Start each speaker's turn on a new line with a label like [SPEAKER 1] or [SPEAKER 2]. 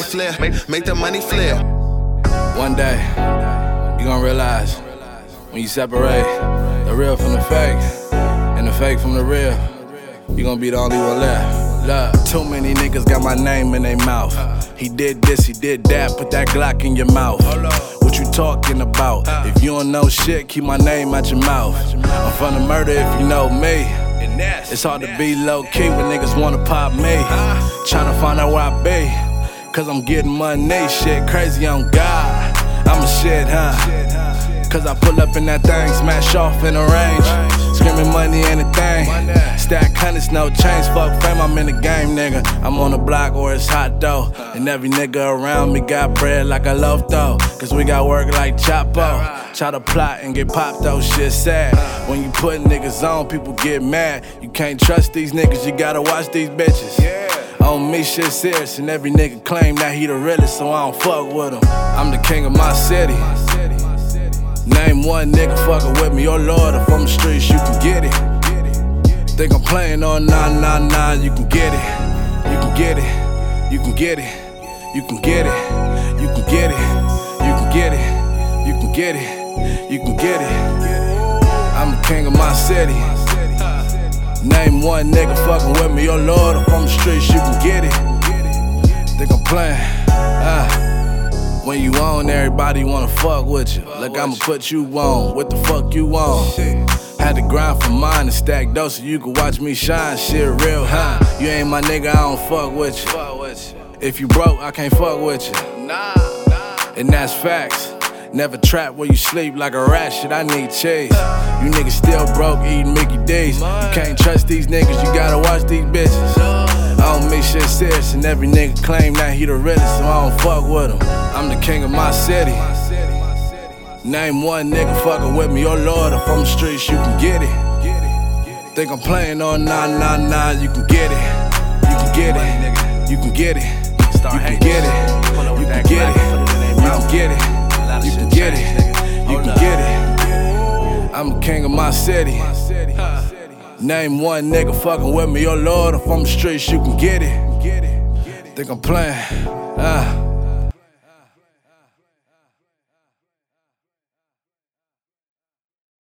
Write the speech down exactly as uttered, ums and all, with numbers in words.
[SPEAKER 1] flare, make the money flare.
[SPEAKER 2] One day, you gon' realize when you separate the real from the fake and the fake from the real, you gon' be the only one left. Look, too many niggas got my name in their mouth. He did this, he did that, put that Glock in your mouth. What you talking about? If you don't know shit, keep my name out your mouth. I'm from the murder if you know me. It's hard to be low-key when niggas wanna pop me. Tryna find out where I be, cause I'm getting money, shit crazy on God. I'm a shit, huh? Cause I pull up in that thing, smash off in the range. Screaming money ain't a thing. Stack hundreds, no change, fuck fame, I'm in the game, nigga. I'm on the block or it's hot though. And every nigga around me got bread like a loaf though. Cause we got work like Chapo. Try to plot and get popped though, shit sad. When you put niggas on, people get mad. You can't trust these niggas, you gotta watch these bitches. On me, shit serious, and every nigga claim that he the realest, so I don't fuck with him. I'm the king of my city. Name one nigga fucking with me, oh Lord, if I'm the streets, you can get it. Think I'm playing on nine nine nine, you can get it. You can get it, you can get it, you can get it, you can get it, you can get it, you can get it, you can get it. I'm the king of my city. Name one nigga fucking with me, oh Lord, if I'm the streets, you can get it. Think I'm playing, uh. When you on, everybody wanna fuck with you. Like I'ma put you on, what the fuck you on? Had to grind for mine and stack dough so you could watch me shine. Shit real, huh? You ain't my nigga, I don't fuck with you. If you broke, I can't fuck with you. And that's facts. Never trap where you sleep like a rat, shit, I need cheese. You niggas still broke eating Mickey D's. You can't trust these niggas, you gotta watch these bitches. I don't make shit serious, and every nigga claim that he the realest, so I don't fuck with him. I'm the king of my city. Name one nigga fucking with me, oh Lord, if I'm the streets, you can get it. Think I'm playing on nine nine nine, you can get it. You can get it, you can get it, you can get it, you can get it, you can get it, you can get it, you can get it. I'm the king of my city. Name one nigga fucking with me, oh Lord, if I'm the streets, you can get it. Think I'm playing, uh